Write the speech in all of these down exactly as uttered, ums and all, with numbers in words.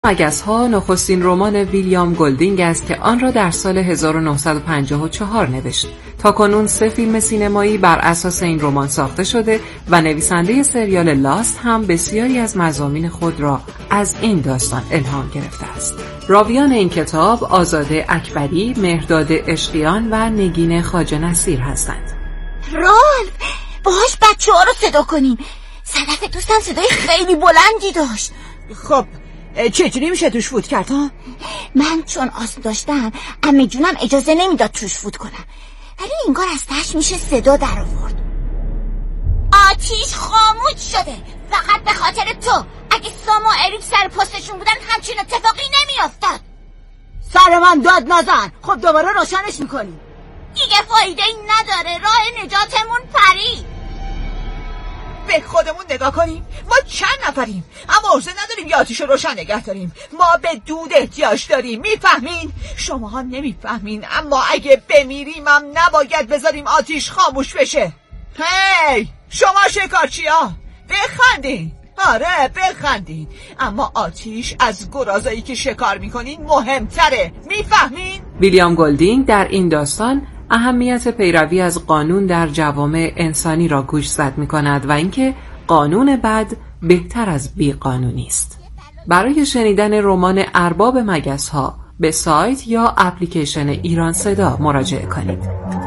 مگس‌ها نخستین رمان ویلیام گلدینگ است که آن را در سال هزار و نهصد و پنجاه و چهار نوشت. تاکنون سه فیلم سینمایی بر اساس این رمان ساخته شده و نویسنده سریال لاست هم بسیاری از مضامین خود را از این داستان الهام گرفته است. راویان این کتاب آزاده اکبری، مهرداد عشقیان و نگین خواجه نصیر هستند. رالف، باهاش بچه ها رو صدا کنیم. صدف دوستم صدای خیلی بلندی داشت. خب چجوری میشه توش فوت کرد ها؟ من چون آسم داشتم عمه جونم اجازه نمیداد توش فوت کنم، ولی انگار از تهش میشه صدا در آورد. آتیش خاموش شده فقط به خاطر تو. اگه سام و اریک سر پستشون بودن همچین اتفاقی نمیافتاد. سر من داد نزن. خب دوباره روشنش میکنیم. دیگه فایده ای نداره، راه نجاتمون پرید. به خودمون نگاه کنیم. ما چند نفریم اما عرضه نداریم یا آتیش روشن نگه داریم. ما به دود احتیاج داریم، میفهمین؟ شماها نمیفهمین، اما اگه بمیریم هم نباید بذاریم آتیش خاموش بشه. هی شما شکارچیا بخندین. آره بخندین، اما آتیش از گرازایی که شکار میکنین مهمتره، میفهمین؟ ویلیام گلدینگ در این داستان اهمیت پیروی از قانون در جوامع انسانی را گوشزد می‌کند و اینکه قانون بد بهتر از بی‌قانونی است. برای شنیدن رمان ارباب مگس‌ها به سایت یا اپلیکیشن ایران صدا مراجعه کنید.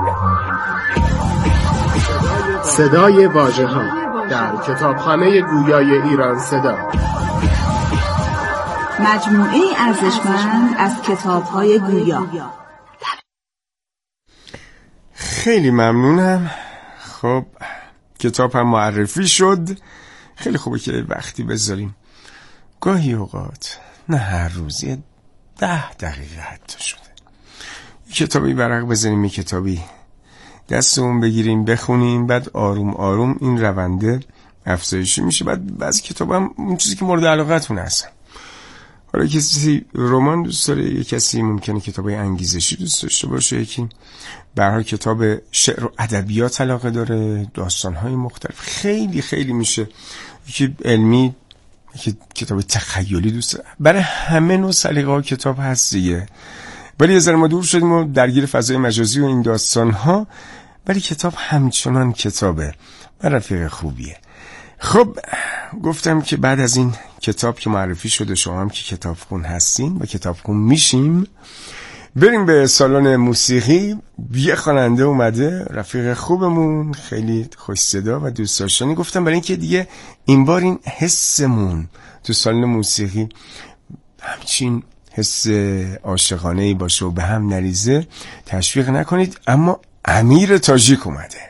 صدای واژه‌ها در کتابخانه گویای ایران صدا، مجموعه ارزشمند از کتاب‌های گویا. خیلی ممنونم. خب کتاب هم معرفی شد. خیلی خوبه که وقتی بذاریم، گاهی اوقات نه هر روز، یه ده دقیقه حتی شده کتابی برق بزنیم، یه کتابی دستمون بگیریم بخونیم، بعد آروم آروم این رونده افزایشی میشه. بعد بعضی کتاب هم اون چیزی که مورد علاقتون هستن. حالا کسی رمان دوست داره، یه کسی ممکنه کتابای انگیزشی دوست داشته باشه، یکی به هر حال کتاب شعر و ادبیات علاقه داره، داستان‌های مختلف. خیلی خیلی میشه یکی علمی، یکی کتاب تخیلی دوست داره. برای همه نوع سلیقه‌ها کتاب هست دیگه. ولی از ما دور شدیم و درگیر فضای مجازی و این داستان‌ها، ولی کتاب همچنان کتابه و رفیق خوبیه. خب گفتم که بعد از این کتاب که معرفی شده، شما هم که کتابخون هستین و کتابخون میشیم، بریم به سالن موسیقی. یه خواننده اومده، رفیق خوبمون، خیلی خوش صدا و دوست داشتنی. گفتم برای اینکه دیگه این بار این حسمون تو سالن موسیقی همچین حس عاشقانه‌ای باشه و به هم نریزه، تشویق نکنید. اما امیر تاجیک اومده.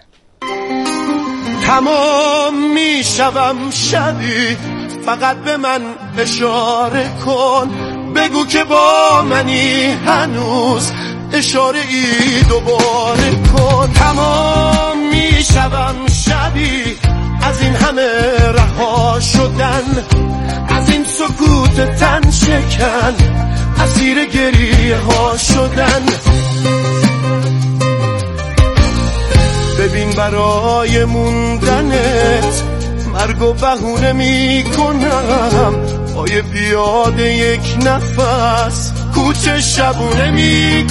تمام میشوم شبی، فقط به من اشاره کن، بگو که با منی هنوز، اشاره ای دوباره کن. تمام میشوم شبی، از این همه رها شدن، از این سکوت تن شکن، اسیر گریه ها شدن. ببین برای موندنت مرگ و بهونه می کنم، پای پیاده یک نفس کوچه شبونه می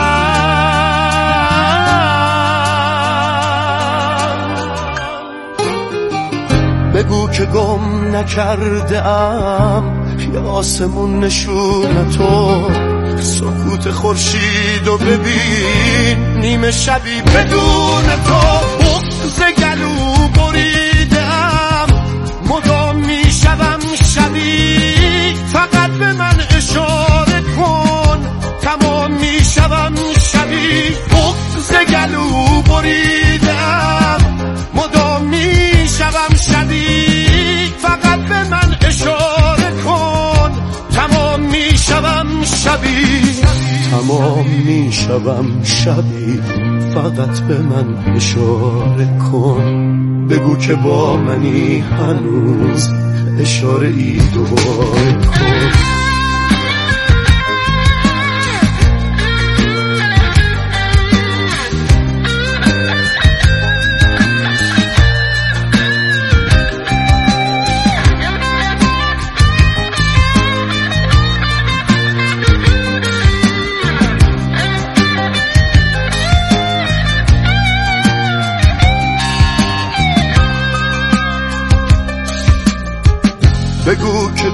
کنم. بگو که گم نکرده ام یا آسمون نشونتو، سکوت خورشید و ببین نیمه شبی بدون تو. بغض گلو بریدم، مدام میشوم شبی، فقط به من اشاره کن، تمام میشوم شبی. بغض گلو بریدم، مدام میشوم شبی، فقط به من اشاره کن، تمام میشوم شبی. تمام میشوم شبی، فقط به من اشاره کن، بگو که با منی هنوز، اشاره ای دوباره کن.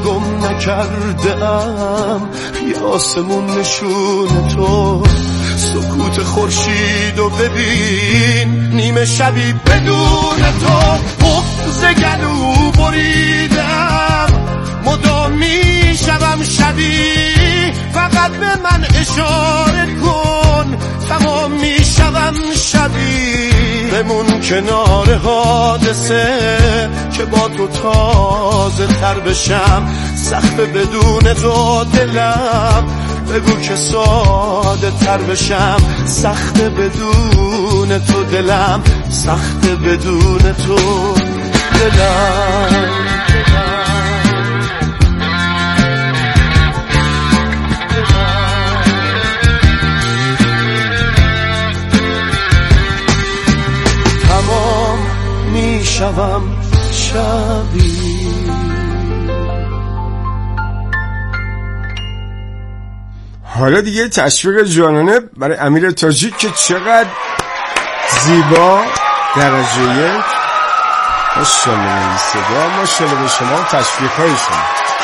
گم نکرده ام یه آسمون نشون تو سکوت خورشید و ببین نیمه شبی بدون تو بغض گلو بریدم مدام میشوم شبیه فقط به من اشاره کن تمام میشوم شبیه بمون کنار حادثه که با تو تازه تر بشم سخت بدون تو دلم بگو که ساده تر بشم سخت بدون تو دلم سخت بدون تو دلم تمام میشوم شبی. حالا دیگه تشویق جانانه برای امیر تاجیک که چقدر زیبا درجه یک. ماشاءالله به این صدا، ماشاءالله به شما تشویق های شما.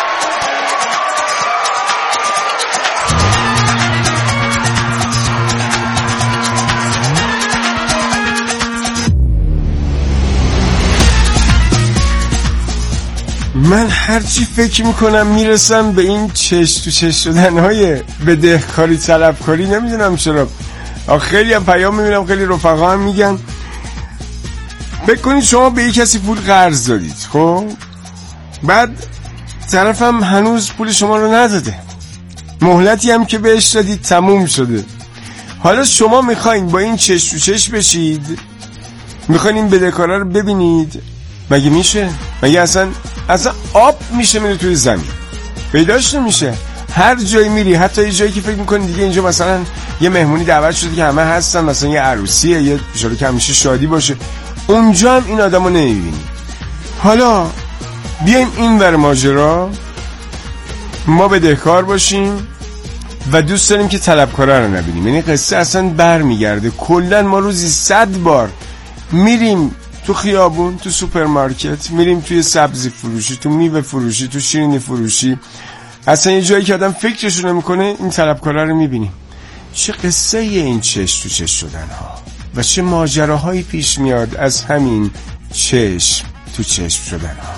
من هرچی فکر میکنم میرسم به این چش تو چش شدن های بدهکاری طلبکاری، نمیدونم چرا. خیلی هم پیام میبینم، خیلی رفقا هم میگن فکر کنید شما به یک کسی پول قرض دادید، خب بعد طرفم هنوز پول شما رو نداده، مهلتی هم که بهش دادید تموم شده. حالا شما میخواین با این چش تو چش بشید، میخواین این بدهکارا رو ببینید؟ مگه میشه؟ مگه اصلا اصلا آب میشه میره توی زمین پیداش نمیشه؟ هر جایی میری، حتی یه جایی که فکر میکنی دیگه اینجا مثلا یه مهمونی دعوت شده که همه هستن، مثلا یه عروسیه، یه اشاره که همیشه شادی باشه، اونجا هم این آدمو نمیبینی. حالا بیایم این ور ماجرا، ما بدهکار باشیم و دوست داریم که طلبکارا رو نبینیم. یعنی قصه اصلا برمیگرده کلا ما روزی صد بار میریم تو خیابون، تو سوپرمارکت، میریم توی سبزی فروشی، تو میوه فروشی، تو شیرینی فروشی، اصلا یه جایی که آدم فکرشو نمیکنه این طلبکارا رو میبینیم. چه قصه این چش تو چش شدن ها و چه ماجراهایی پیش میاد از همین چشم تو چشم شدن ها.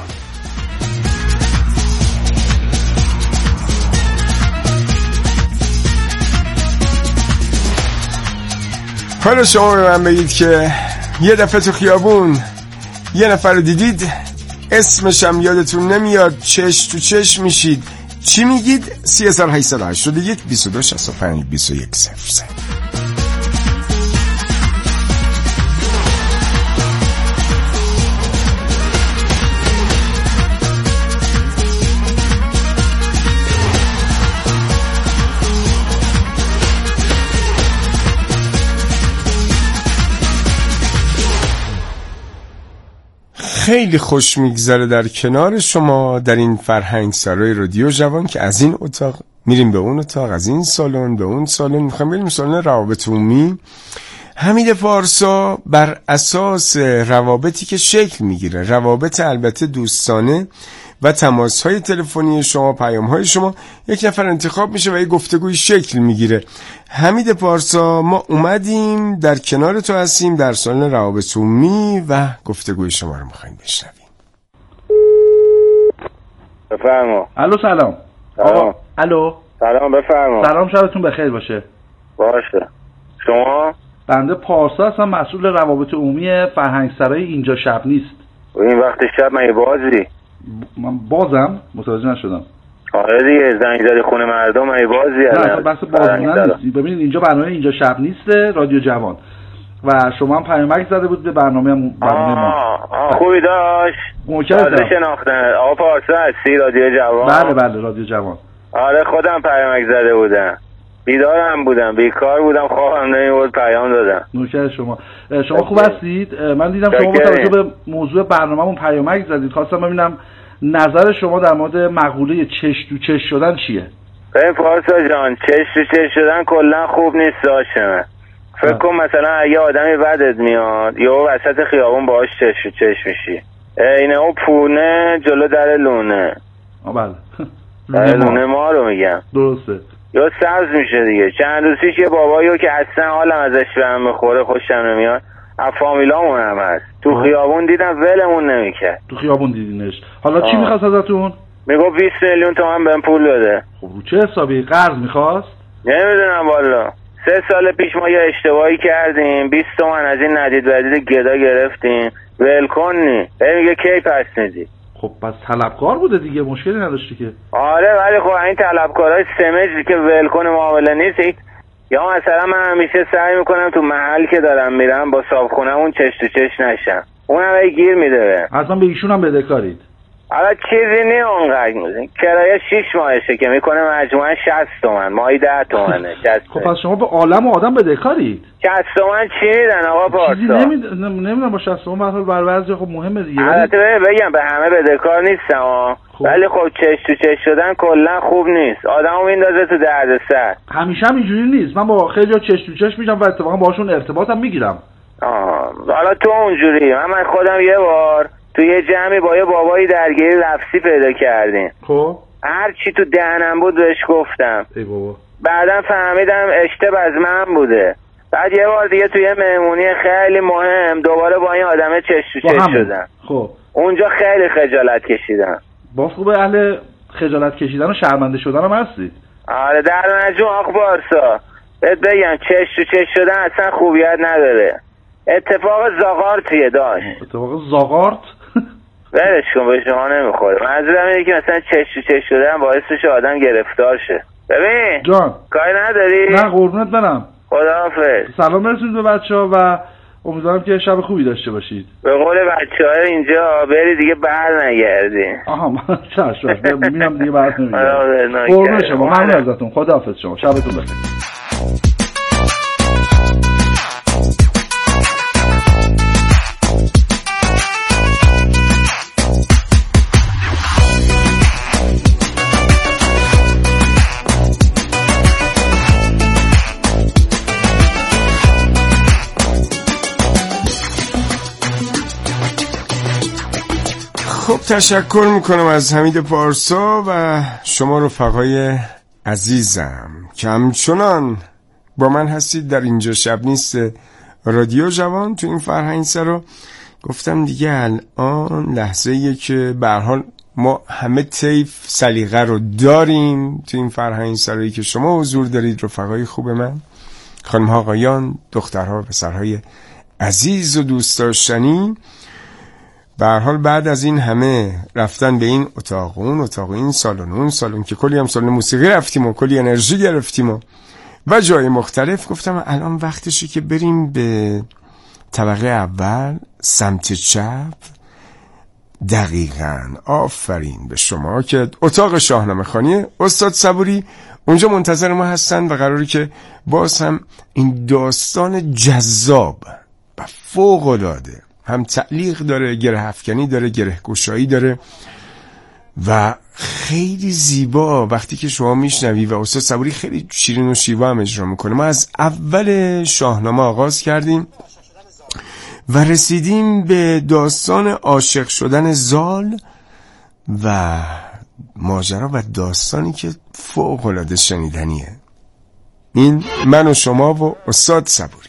حالا شما به من بگید که یه دفعه تو خیابون یه نفر رو دیدید، اسمشم یادتون نمیاد، چش تو چش میشید، چی میگید؟ سه هزار و هشتصد و هشتاد و یک بیست و دو شصت و پنج بیست و یک صفر سه. خیلی خوش میگذره در کنار شما در این فرهنگ سرای رادیو جوان که از این اتاق میریم به اون اتاق، از این سالن به اون سالن، میخوام بریم سالن روابط عمومی. حمید پارسا بر اساس روابطی که شکل میگیره، روابط البته دوستانه و تماس‌های تلفنی شما، پیام‌های شما، یک نفر انتخاب میشه و یک گفتگوی شکل میگیره. حمید پارسا، ما اومدیم در کنار تو هستیم در سالن روابط عمومی و گفتگوی شما رو می‌خوایم بشنویم. بفرما. الو سلام. سلام. الو. سلام بفرما. سلام، شبتون بخیر باشه. باشه. شما؟ بنده پارسا هستم، مسئول روابط عمومی فرهنگ سرای اینجا شب نیست. این وقت شب مگه بازی؟ من بازم متوجه نشدم. آره دیگه زنگ زدی خونه مردم مگه بازی؟ نه بحث بازی نیست. ببینید اینجا برنامه اینجا شب نیسته، رادیو جوان، و شما هم پیامک زده بود به برنامه برنامه ما. آه خوبی داشت. متشکرم. شناختن. آقا پارسا هستی رادیو جوان؟ بله بله رادیو جوان. آره خودم پیامک زده بودم. بیدارم بودم، بیکار بودم، خوابم نمیبرد، پیام دادم. نوکر شما. شما خوب هستید؟ من دیدم شما با توجه به موضوع برنامه‌مون پیامک زدید. خواستم ببینم نظر شما در مورد مقوله چش تو چش شدن چیه؟ ببین پارسا جان، چش تو چش شدن کلا خوب نیست داشتم. فکر کن مثلا اگه آدمی بدت میاد یا وسط خیابون باهاش چش تو چش میشی، اینه او پونه جلو در لونه. آه بله لونه ما رو میگم. درسته. یا سبز میشه دیگه. چند روز پیش یه باباییو که اصلا حالم ازش به هم میخوره، خوشم نمیاد، از فامیلامون هم هست، تو خیابون دیدم ولمون نمیکرد. تو خیابون دیدینش؟ حالا چی میخواست ازتون؟ میگو بیست میلیون تومن بهم پول بده. خب رو چه حسابی؟ قرض میخواست؟ نمیدونم والا. سه سال پیش ما یه اشتباهی کردیم، بیست تومن از این ندید ودید گدا گرفتیم، ول کنی. میگه کی پس میدی؟ خب پس طلبکار بوده دیگه، مشکلی نداشتی که. آره ولی خب این طلبکارای سمج که ول کنه معامله نیست. یا مثلا من همیشه سعی میکنم تو محل که دارم میرم با صابخونه‌مون چش تو چش نشم، اونم ای گیر میده. اصلا به ایشون هم بدهکارید؟ حالا چیزی نی اونقدر میزن، کرایه شیش ماهشه که میکنه مجموعه شصت تومن، ماهی ده تومنه. خب پس شما به عالم و آدم بدهکارید. شصت تومن چی میدن آقا پارسا؟ چیزی نمیدونم با شصت تومن برای بر بعضی خب مهمه دیگه. البته بگم به همه بدهکار نیستم ها، ولی خب چش تو چش شدن کلا خوب نیست، آدمو میندازه تو دردسر. همیشه هم اینجوری نیست، من با خیلی چش تو چش میشم و اتفاقا باهاشون ارتباطم میگیرم. آها حالا تو اونجوری، من خودم یه بار تو یه جمعی با یه بابایی درگیری لفظی پیدا کردیم. خب هر چی تو دهنم بود بهش گفتم. ای بابا. بعدم فهمیدم اشتباه از من بوده. بعد یه بار دیگه تو یه مهمونی خیلی مهم دوباره با این آدمه چش تو چش شدم. خب اونجا خیلی خجالت کشیدم. با خوبه اهل خجالت کشیدن و شرمنده شدن هم هستید. آره در مجموع آخ بارسا بهت بگم چش تو چش شدن اصلا خوبیت نداره. اتفاق زاغارتیه داشت. اتفاق زاغارت؟ ولش کن به شما نمیخوره. منظورم اینه که مثلا چش تو چش شدن باعث بشه آدم گرفتار شه. ببین جان کاری نداری؟ نه قربونت برم. خداحافظ. سلام برسونید به بچه‌ها و امیدوارم که شب خوبی داشته باشید. به قول بچه‌ها اینجا بری دیگه بر نگردی. آها من چشم میام دیگه بر نمیگردم. قربون شما، ممنون ازتون. خداحافظ شما. شبتون بخیر. خب تشکر میکنم از حمید پارسا و شما رفقای عزیزم که همچنان با من هستید در اینجا شب نیست رادیو جوان. تو این فرهنگ سرا گفتم دیگه الان لحظه ایه که به هر حال ما همه طیف سلیقه رو داریم تو این فرهنگ سرایی که شما حضور دارید رفقای خوب من، خانم ها آقایان، دخترها و پسرهای عزیز و دوست داشتنی. به هر حال بعد از این همه رفتن به این اتاق اون اتاق این سالن اون سالن که کلی هم سالن موسیقی رفتیم و کلی انرژی گرفتیم و و جای مختلف، گفتم الان وقتشه که بریم به طبقه اول سمت چپ. دقیقاً آفرین به شما که اتاق شاهنامه خوانی استاد صبوری اونجا منتظر ما هستن و قراره که باز هم این داستان جذاب و فوق‌العاده هم تعلیق داره، گره افکنی داره، گره گشایی داره و خیلی زیبا وقتی که شما میشنوی و استاد صبوری خیلی شیرین و شیوا هم اجرا میکنه. ما از اول شاهنامه آغاز کردیم و رسیدیم به داستان عاشق شدن زال و ماجرا و داستانی که فوق‌العاده شنیدنیه. این من و شما و استاد صبوری.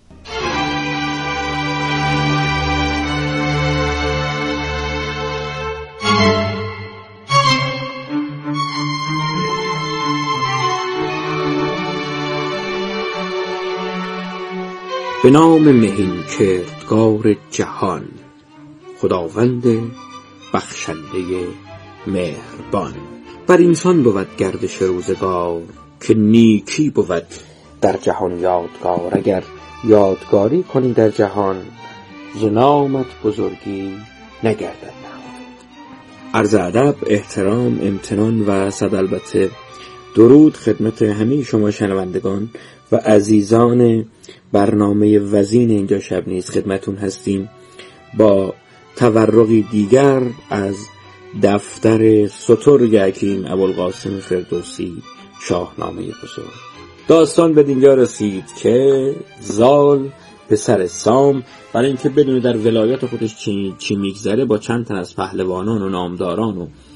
به نام مهین کردگار جهان، خداوند بخشنده مهربان. بر اینسان بود گردش روزگار، که نیکی بود در جهان یادگار. اگر یادگاری کنی در جهان، ز نامت بزرگی نگردد نهان. عرض ادب، احترام، امتنان و صد البته درود خدمت همه شما شنوندگان و عزیزان برنامه وزین اینجا شب نیست. خدمتون هستیم با تورقی دیگر از دفتر سترگ حکیم ابوالقاسم فردوسی، شاهنامه بزرگ. داستان به دینجا رسید که زال پسر سام برای اینکه بدونه در ولایت خودش چی, چی میگذره با چند تن از پهلوانان و نامداران و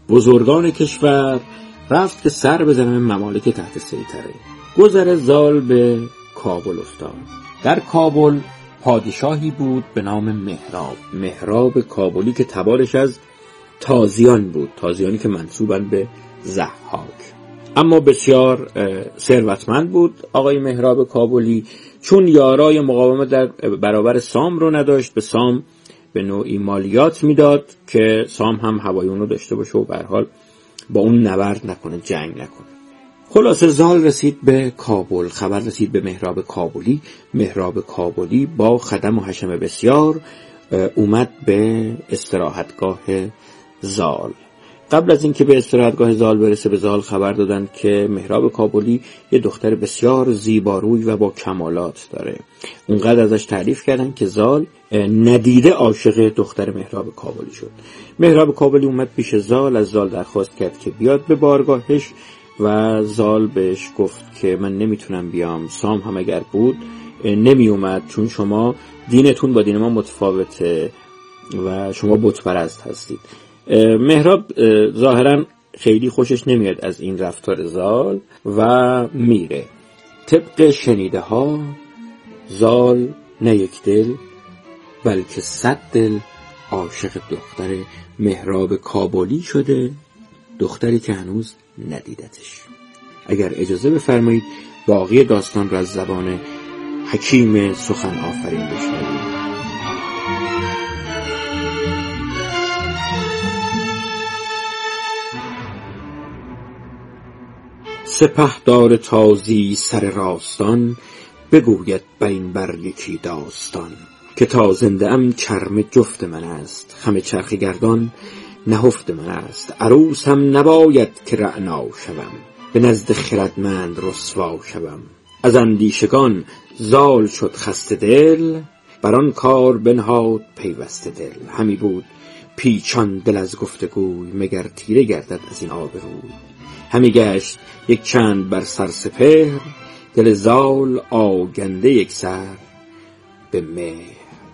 بزرگان کشور رفت که سر بزنه ممالک تحت سیطره. گذر زال به کابل افتاد. در کابل پادشاهی بود به نام مهراب. مهراب کابلی که تبارش از تازیان بود، تازیانی که منسوبند به ضحاک. اما بسیار ثروتمند بود آقای مهراب کابلی. چون یارای مقاومت در برابر سام رو نداشت، به سام به نوعی مالیات میداد که سام هم هوای اون رو داشته باشه و به هر حال با اون نبرد نکنه، جنگ نکنه. خلاصه زال رسید به کابل، خبر رسید به مهراب کابلی. مهراب کابلی با خدم و حشم بسیار اومد به استراحتگاه زال. قبل از اینکه به استراحتگاه زال برسه، به زال خبر دادن که مهراب کابلی یه دختر بسیار زیباروی و با کمالات داره. اونقدر ازش تعریف کردن که زال ندیده عاشق دختر مهراب کابلی شد. مهراب کابلی اومد پیش زال، از زال درخواست کرد که بیاد به بارگاهش و زال بهش گفت که من نمیتونم بیام. سام هم اگر بود نمی اومد، چون شما دینتون با دین ما متفاوته و شما بت پرست هستید. مهراب ظاهرا خیلی خوشش نمیاد از این رفتار زال و میره. طبق شنیده ها زال نه یک دل بلکه صد دل عاشق دختر مهراب کابلی شده، دختری که هنوز ندیدتش. اگر اجازه بفرمایید باقی داستان را از زبان حکیم سخن آفرین بشنویم. سپهدار تازی سر راستان، بگوید بر این بر یکی داستان. که تا زنده ام چرم جفت من است، خم چرخ گردان نهفت من است. عروس هم نباید که رعنا شوم، به نزد خردمند رسوا شوم. از اندیشگان زال شد خسته دل، بران کار بنهاد پیوسته دل. همی بود پیچان دل از گفتگوی، مگر تیره گردد از این آبروی. همی گشت یک چند بر سر سپهر، دل زال آگنده یک سر به مهر.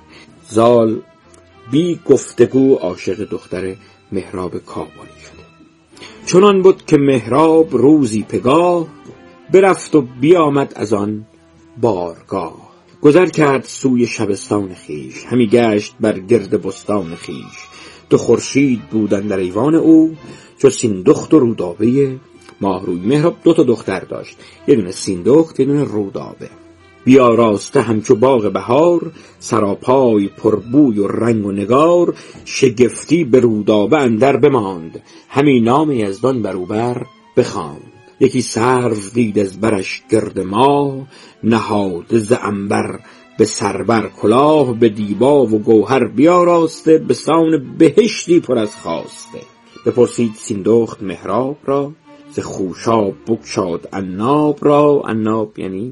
زال بی گفتگو عاشق دختر مهراب کابلی شده. چنان بود که مهراب روزی پگاه، برفت و بیامد از آن بارگاه. گذر کرد سوی شبستان خیش، همی گشت بر گرد بستان خیش. دو خورشید بودن در ایوان او، چو سیندخت و رودابه ماهروی. مهراب دو تا دختر داشت، یه دونه سیندخت، یه دونه رودابه. بیا راسته همچو باغ بهار، سراپای پربوی و رنگ و نگار. شگفتی به رودابه اندر بماند، همی نام یزدان بروبر بخواند. یکی سرو دید از برش گرد ماه، نهاد ز عنبر به سربر کلاه. به دیبا و گوهر بیاراسته، به سان بهشتی پر از خواسته. بپرسید سیندخت مهراب را، ز خوشاب بگشاد عناب را. عناب یعنی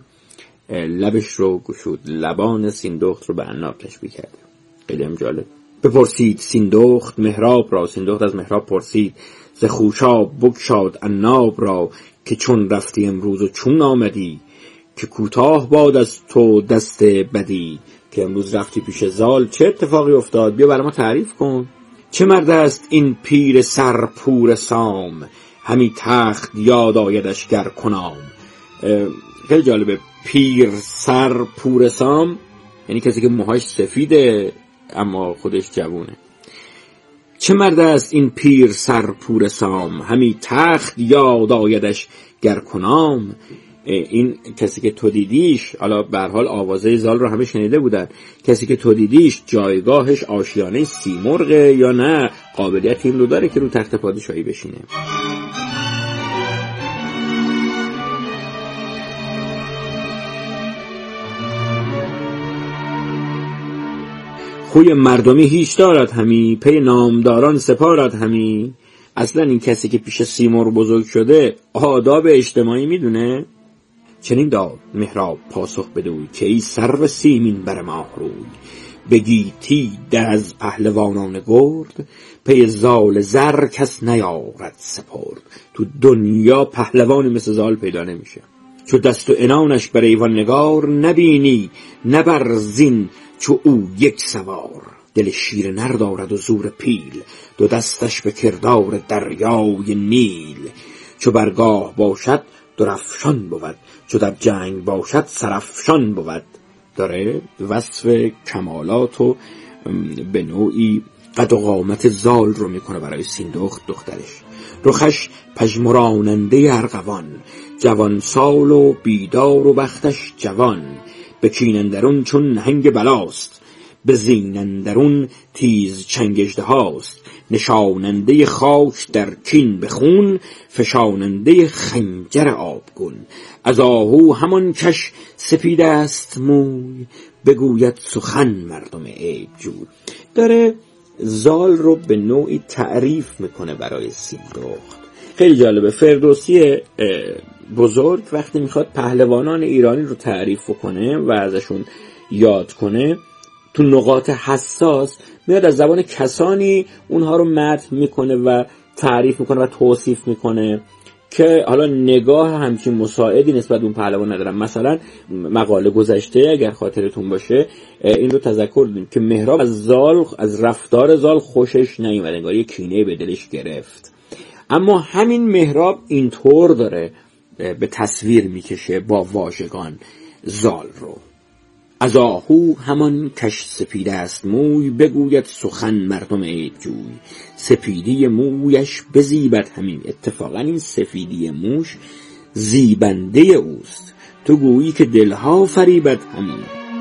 لبش رو گشود، لبان سیندخت رو به عناب تشبیه کرده. خیلی هم جالب. بپرسید سیندخت مهراب را، سیندخت از مهراب پرسید. ز خوشاب بگشاد عناب را، که چون رفتی امروز و چون آمدی. که کوتاه باد از تو دست بدی. که امروز رفتی پیش زال، چه اتفاقی افتاد؟ بیا برای ما تعریف کن. چه مرد است این پیر سر پور سام، همی تخت یاد آیدش گر کنام. خیلی جالبه، پیر سر پور سام یعنی کسی که موهاش سفیده اما خودش جوونه. چه مرد است این پیر سر پور سام، همی تخت یاد آیدش گر کنام. این کسی که تو دیدیش، حالا به هر حال آوازه زال رو همه شنیده بودن، کسی که تو دیدیش جایگاهش آشیانه سیمرغه یا نه قابلیت این رو داره که رو تخت پادشاهی بشینه. خوی مردمی هیچ دارد همی، پی نامداران سپارد همی. اصلا این کسی که پیش سیمرغ بزرگ شده آداب اجتماعی میدونه. چنین داد مهراب پاسخ بدوی، که ای سرو سیمین بر ماه روی. بگیتی در از پهلوانان گرد، پی زال زر کس نیارد سپرد. تو دنیا پهلوانی مثل زال پیدا نمیشه. چو دست و عنانش بر ایوان نگار، نبینی نبر زین چو او یک سوار. دل شیر نر دارد و زور پیل، دو دستش به کردار دریای نیل. چو برگاه باشد درفشان بود، چو در جنگ باشد سرافشان بود. داره وصف کمالات و به نوعی قد و قامت زال رو میکنه برای سیندخت دخترش. رخش پژمراننده ارغوان، جوان سال و بیدار و بختش جوان. به کین اندرون چون نهنگ بلاست، به زین اندرون تیز چنگ اژدهاست. نشاننده خاک در کین به خون، فشاننده خنجر آبگون. از آهو همان کش سپید است موی، بگوید سخن مردم عیب جوی. داره زال رو به نوعی تعریف میکنه برای سیندخت. خیلی جالبه. فردوسی بزرگ وقتی میخواد پهلوانان ایرانی رو تعریف کنه و ازشون یاد کنه، تو نقاط حساس میاد از زبان کسانی اونها رو مدح میکنه و تعریف میکنه و توصیف میکنه که حالا نگاه همچین مساعدی نسبت اون پهلوان ندارم. مثلا مقاله گذشته اگر خاطرتون باشه این رو تذکر دادیم که مهراب از زال، از رفتار زال خوشش نیومد، انگار یه کینه به دلش گرفت. اما همین مهراب اینطور داره به تصویر میکشه با واژگان زال رو. از آهو همان کش سپید است موی، بگوید سخن مردم عیب جوی. سپیدی مویش بزیبد همین. اتفاقا این سفیدی موش زیبنده اوست، تو گویی که دلها فریبد همین.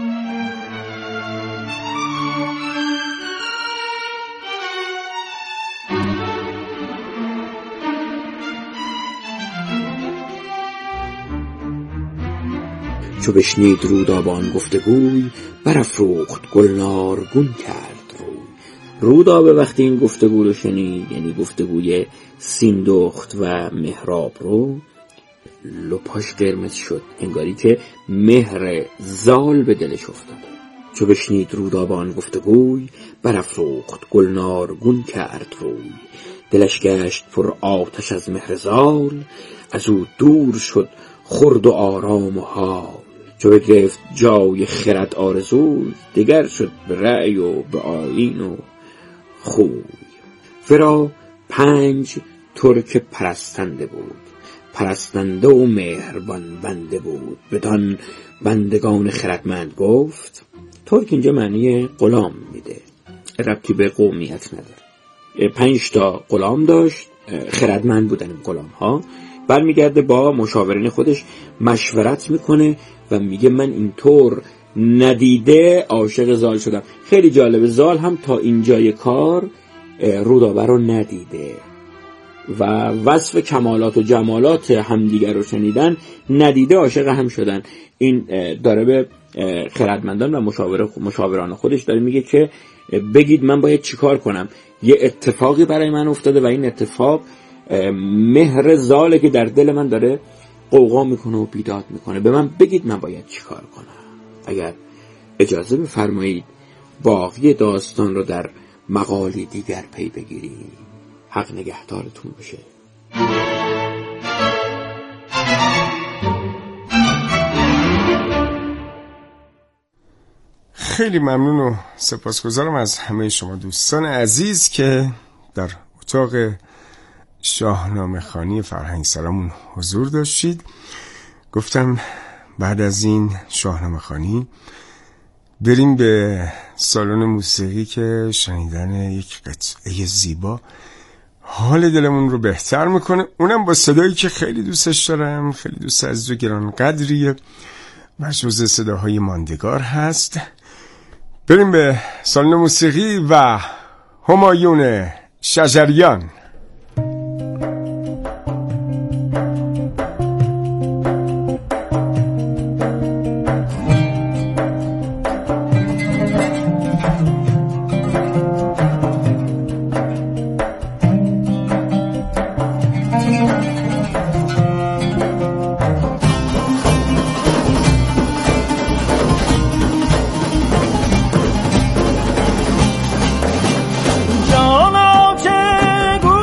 چو بشنید رودابان گفتگوی، برافروخت گلنارگون کرد روی. رودابه وقتی این گفتگو رو شنید، یعنی گفتگوی سیندخت و مهراب رو، لپاش قرمز شد، انگاری که مهر زال به دلش افتاده. چو بشنید رودابان گفتگوی، برافروخت گلنارگون کرد روی. دلش گشت پر آتش از مهر زال، از او دور شد خرد و آرام و حال. چو بگرفت جای خرد آرزوی، دگر شد به رأی و به آیین و خوی. ورا پنج ترک پرستنده بود، پرستنده و مهربان بنده بود. بدان بندگان خردمند گفت، ترک اینجا معنی غلام میده، ربطی به قومیت نداره. پنج تا غلام داشت، خردمند بودن این غلام ها. برمیگرده با مشاورین خودش مشورت میکنه و میگه من اینطور ندیده عاشق زال شدم. خیلی جالبه، زال هم تا اینجای کار رودابه رو ندیده و وصف کمالات و جمالات همدیگر رو شنیدن، ندیده عاشق هم شدن. این داره به خردمندان و مشاوران خودش داره میگه که بگید من باید چیکار کنم. یه اتفاقی برای من افتاده و این اتفاق مهر زاله که در دل من داره قوقا میکنه و بیداد میکنه. به من بگید من باید چیکار کنم. اگر اجازه بفرمایید باقی داستان رو در مقالی دیگر پی بگیریم. حق نگهدارتون بشه. خیلی ممنون و سپاسگزارم از همه شما دوستان عزیز که در اتاق شاهنامه خوانی فرهنگ سرامون حضور داشتید. گفتم بعد از این شاهنامه خوانی بریم به سالن موسیقی که شنیدن یک قطعه زیبا حال دلمون رو بهتر میکنه، اونم با صدایی که خیلی دوستش دارم، خیلی دوست عزیز و گرانقدریه و جزء صداهای ماندگار هست. بریم به سالن موسیقی و همایون شجریان. جانا که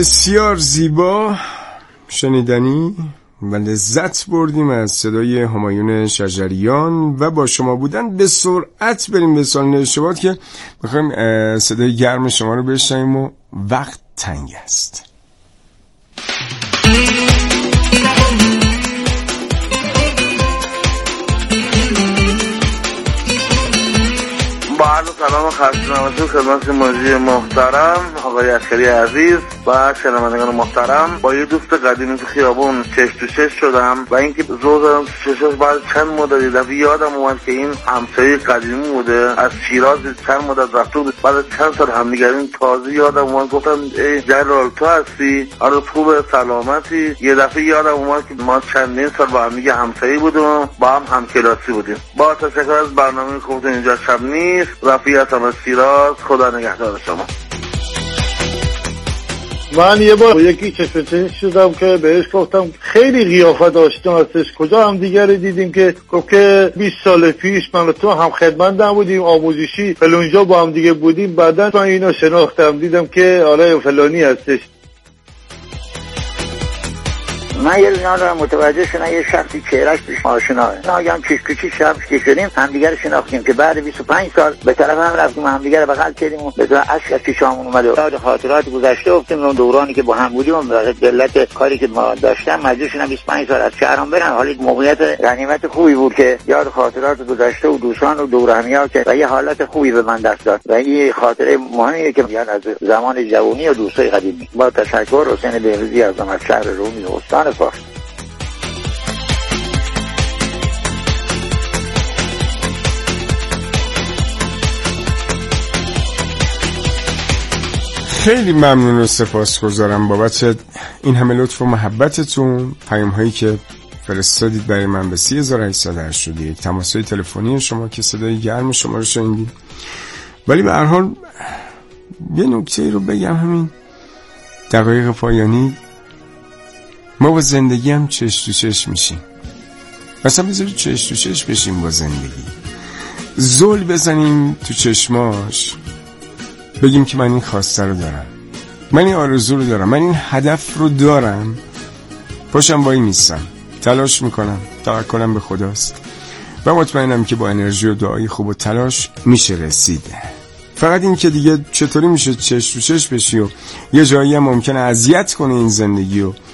بسیار زیبا شنیدنی و لذت بردیم از صدای همایون شجریان و با شما بودن. به سرعت بریم به سال نوشتبات که بخوایم صدای گرم شما رو بشنویم و وقت تنگ است. با عرض سلام و خدمت خدمت مجری محترم آقای عسکری عزیز و شنوندگان محترم، با یه دوست قدیمی تو خیابون چش تو چش شدم و اینکه زور زدم تو چشش. بعد چند مدت یه دفعه یادم اومد که این همسایه قدیمی بوده، از شیراز چند مدت رفته بود. بعد چند سال همدیگریم تازه یادم اومد، گفتم ای جلال تو هستی؟ آره خوبه سلامتی؟ یه دفعه یادم اومد که ما چندین سال با هم دیگه همسایه بودیم و با هم همکلاسی بودیم. با تشکر از برنامه خوبتون. اینجا شب نیست، رفیقم از شیراز. خدا نگهدار شما. من یه بار یکی چشم چشم شدم که بهش گفتم خیلی قیافت آشنا هستش، کجا هم دیگر دیدیم؟ که گفت که بیست سال پیش من و تو هم خدمت نبودیم، آموزشی فلونجا با هم دیگه بودیم. بعدا من اینو شناختم، دیدم که آره فلانی هستش. من یه روزنامه دارم متوجه شدم یه شخصی چهرهش پیش آشناه، ناگهان چیش کوچی شب که شدیم همدیگه شناختیم که بعد بیست و پنج سال به طرف هم رفتیم همدیگه رو بغل کردیم و به طور اشک از چشامون اومد و یاد خاطرات گذشته افتادیم اون دورانی که با هم بودیم و به علت کاری که ما داشتم مجبور شدم بیست و پنج سال از شهرام برم. حالا موقعیت غنیمت خوبی بود که یاد خاطرات گذشته و دوستان و دور همی‌ها که و یه حالت خوبی به من دست داد و این خاطره مهمیه که یاد از زمان جوانی و دوستای قدیمی. با تشکر. حسین بهروزی از شهر رومی استان فارس. خیلی ممنون و سپاسگزارم بابت این همه لطف و محبتتون. پیام هایی که فرستادید برای من به سه هزار و هشتصد و هشتاد و یک، تماس‌های تلفنی شما که صدای گرم شما رو شنیدید. ولی به هر حال یه نکته رو بگم، همین دقایق پایانی ما با زندگی هم چش تو چش میشیم. مثلا بذارید چش تو چش بشیم با زندگی، زل بزنیم تو چشماش، بگیم که من این خواسته رو دارم، من این آرزو رو دارم، من این هدف رو دارم، پاشم وای میستم، تلاش میکنم، توکلم به خداست و مطمئنم که با انرژی و دعای خوب و تلاش میشه رسید. فقط این که دیگه چطوری میشه چش تو چش بشی و یه جایی هم ممکنه اذیت کنه این زندگی و